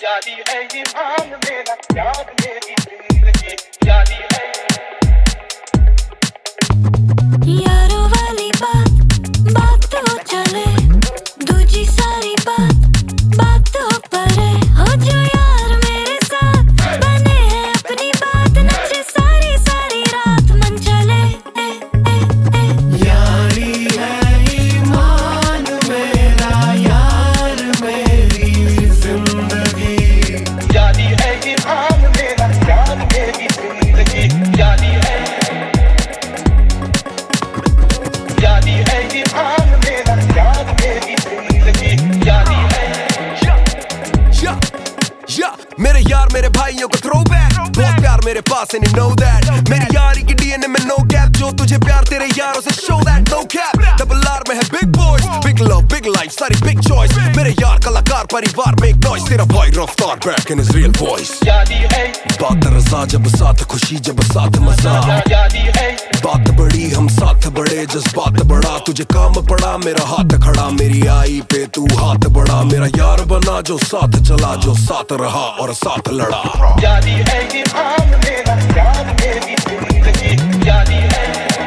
यादी है ये मान मेरा याद मेरी जिंदगी यादी है यारों वाली बात तो चले दूजी सारी बात तो परे हो जो यार मेरे साथ बने हैं अपनी बात नचे सारी सारी रात मन चले यारी है ईमान मेरा यार मेरी जिंदगी यादी है ये मान मेरा याद मेरी जिंदगी यादी है यादी है ये मान मेरा याद मेरी जिंदगी यादी है मेरे यार मेरे भाइयों को थ्रो बैक बहुत प्यार मेरे पास and you know that मेरी यारी की डीएनए में नो गैप जो तुझे प्यार तेरे यारों से show that no cap double R में है big boys big love big life सारी बिग चॉइस मेरे यार कलाकार परिवार में एक नॉइस तेरा भाई Raftaar back in his real voice यादी है बात रजा जब साथ खुशी जब साथ मजा यादी है बात बड़ी हम साथ बड़े जज्बात बड़ा तुझे काम पड़ा मेरा हाथ खड़ा मेरी आई पे तू हाथ बढ़ा मेरा यार बना जो साथ चला जो साथ रहा और साथ लड़ा यादी है ये मान मेरा याद मेरी जिंदगी यादी है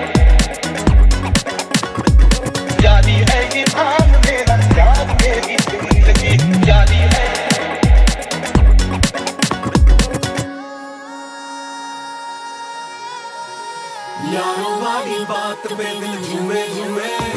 यादी है ये मान मेरा याद मेरी जिंदगी यादी है यारों वाली बात पे दिल झूमे झूमे